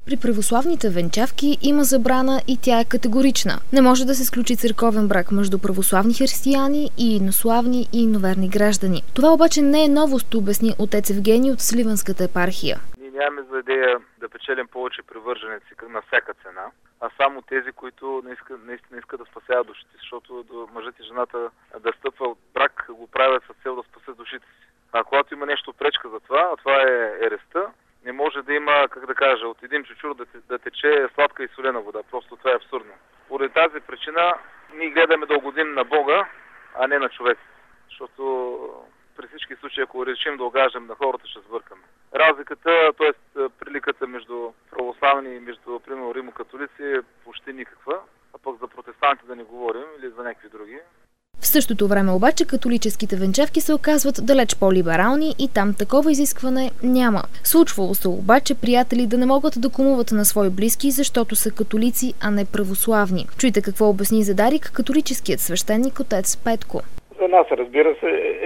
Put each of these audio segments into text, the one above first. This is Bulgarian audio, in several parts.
При православните венчавки има забрана и тя е категорична. Не може да се сключи църковен брак между православни християни и инославни и иноверни граждани. Това обаче не е новост, обясни отец Евгений от Сливенската епархия. Ние нямаме за идея да печелим повече привърженици на всяка цена, а само тези, които наистина искат да спасяват душите, защото мъжът и жената да стъпват в брак го правят с цел да спасят душите си. А когато има нещо пречка за това, а това е ереста, не може да има, от един чучур да тече сладка и солена вода. Просто това е абсурдно. Поради тази причина ние гледаме да угодим на Бога, а не на човек. Защото при всички случаи, ако решим да угаждаме на хората, ще сбъркаме. Разликата, т.е. приликата между православни и между, примерно, римокатолици е почти никаква, а пък за протестанти да не говорим или за някакви други. В същото време обаче католическите венчавки се оказват далеч по-либерални и там такова изискване няма. Случвало се обаче приятели да не могат да кумуват на свои близки, защото са католици, а не православни. Чуйте какво обясни за Дарик католическият свещеник отец Петко. За нас, разбира се,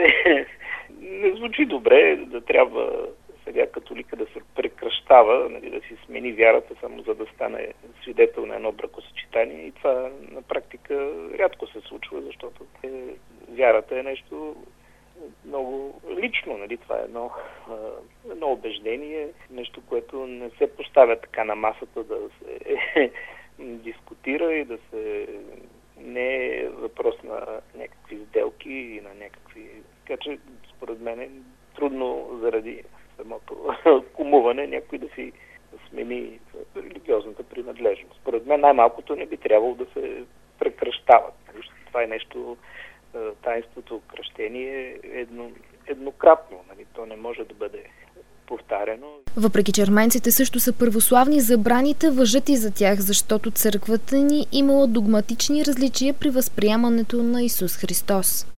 не звучи добре да трябва сега католика да се прекръщава, да си смени вярата, само за да стане свидетел на едно бракосъчетание. И това на практика рядко се случва, защото вярата е нещо много лично. Това е едно убеждение, нещо, което не се поставя така на масата да се дискутира и да се... Не е въпрос на някакви сделки и на някакви... Така че, според мен, е трудно заради самото кумуване някой да си смени религиозната принадлежност. Според мен най-малкото не би трябвало да се прекръщават. Това е нещо, таинството кръщение е еднократно. То не може да бъде повтаряно. Въпреки че арменците също са православни, забраните важат и за тях, защото църквата ни имала догматични различия при възприемането на Исус Христос.